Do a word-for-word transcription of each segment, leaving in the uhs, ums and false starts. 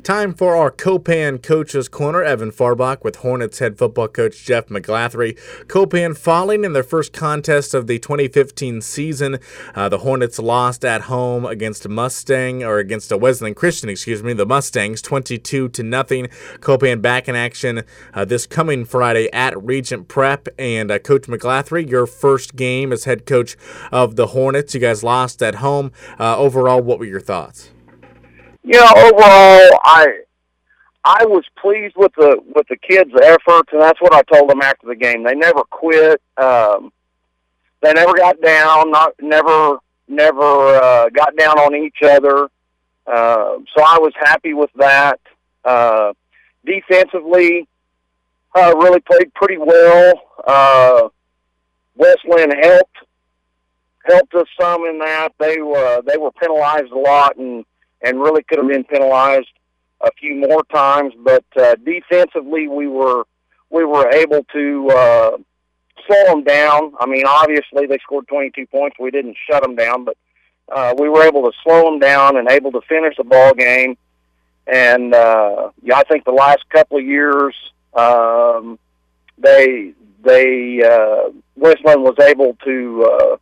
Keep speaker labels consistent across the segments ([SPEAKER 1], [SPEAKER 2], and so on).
[SPEAKER 1] Time for our Copan Coaches Corner. Evan Farbach with Hornets head football coach Jeff McGlathery. Copan falling in their first contest of the twenty fifteen season. Uh, the Hornets lost at home against Mustang, or against a Wesleyan Christian, excuse me, the Mustangs, twenty-two to nothing. Copan back in action uh, this coming Friday at Regent Prep. And uh, Coach McGlathery, your first game as head coach of the Hornets. You guys lost at home. Uh, overall, what were your thoughts?
[SPEAKER 2] You know, overall, I I was pleased with the with the kids' efforts, and that's what I told them after the game. They never quit. Um, they never got down. Not never never uh, got down on each other. Uh, so I was happy with that. Uh, defensively, uh, really played pretty well. Uh, Wesleyan helped helped us some in that. They were they were penalized a lot and. and really could have been penalized a few more times. But uh, defensively, we were we were able to uh, slow them down. I mean, obviously, they scored twenty-two points. We didn't shut them down, but uh, we were able to slow them down and able to finish the ball game. And uh, yeah, I think the last couple of years, um, they they uh, Wesleyan was able to. Uh,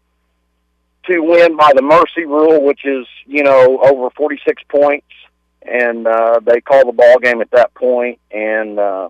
[SPEAKER 2] to win by the mercy rule, which is, you know, over forty-six points, and uh, they call the ball game at that point. And uh,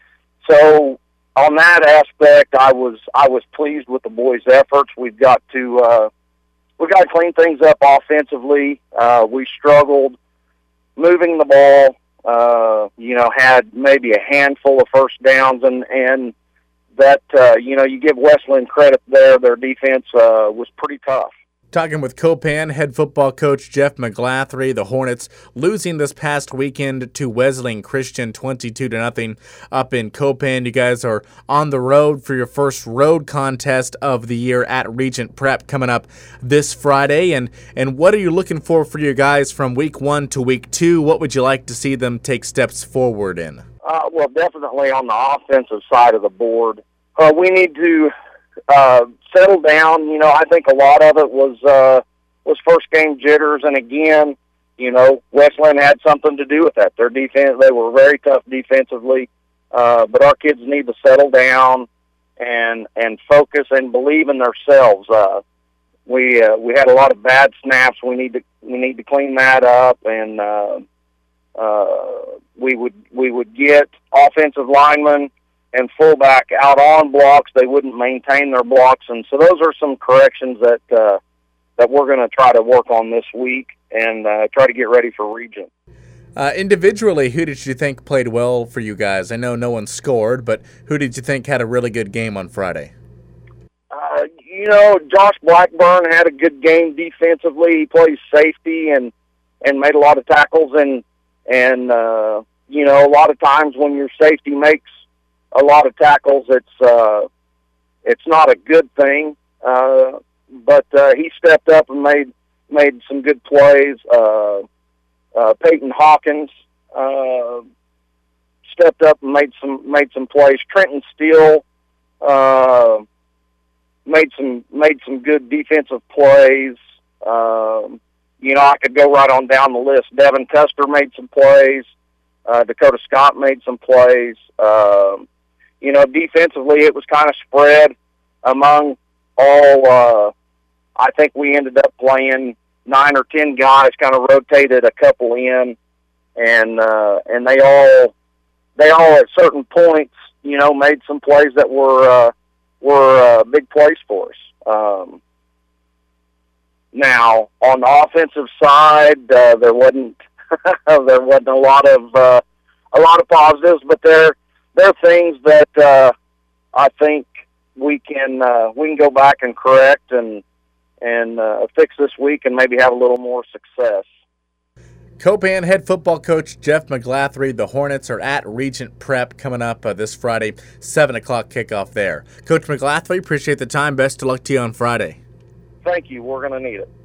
[SPEAKER 2] so on that aspect, I was I was pleased with the boys' efforts. We've got to uh, we've got to clean things up offensively. Uh, we struggled moving the ball. Uh, you know, had maybe a handful of first downs, and and that uh, you know, you give Wesleyan credit there. Their defense uh, was pretty tough.
[SPEAKER 1] Talking with Copan head football coach Jeff McGlathery. The Hornets losing this past weekend to Wesleyan Christian twenty-two to nothing up in Copan. You guys are on the road for your first road contest of the year at Regent Prep coming up this Friday. And, and what are you looking for for your guys from week one to week two? What would you like to see them take steps forward in?
[SPEAKER 2] Uh, well, definitely on the offensive side of the board. Uh, we need to uh, settle down. You know, I think a lot of it was uh, was first game jitters, and again, you know, Wesleyan had something to do with that. Their defense, they were very tough defensively, uh, but our kids need to settle down and and focus and believe in themselves. Uh, we uh, we had a lot of bad snaps. We need to we need to clean that up, and uh, uh, we would we would get offensive linemen and fullback out on blocks. They wouldn't maintain their blocks, and so those are some corrections that uh, that we're going to try to work on this week and uh, try to get ready for Regent.
[SPEAKER 1] Uh, individually, who did you think played well for you guys? I know no one scored, but who did you think had a really good game on Friday?
[SPEAKER 2] Uh, you know, Josh Blackburn had a good game defensively. He plays safety and and made a lot of tackles, and and uh, you know, a lot of times when your safety makes a lot of tackles, it's uh, it's not a good thing. Uh, but uh, he stepped up and made made some good plays. Uh, uh, Peyton Hawkins uh, stepped up and made some made some plays. Trenton Steele uh, made some made some good defensive plays. Um, you know, I could go right on down the list. Devin Custer made some plays. Uh, Dakota Scott made some plays. Um, You know, defensively, it was kind of spread among all. Uh, I think we ended up playing nine or ten guys, kind of rotated a couple in, and uh, and they all they all at certain points, you know, made some plays that were uh, were uh, big plays for us. Um, now, on the offensive side, uh, there wasn't there wasn't a lot of uh, a lot of positives, but there. There are things that uh, I think we can uh, we can go back and correct and and uh, fix this week and maybe have a little more success.
[SPEAKER 1] Copan head football coach Jeff McGlathery. The Hornets are at Regent Prep coming up uh, this Friday, seven o'clock kickoff there. Coach McGlathery, appreciate the time. Best of luck to you on Friday.
[SPEAKER 2] Thank you. We're going to need it.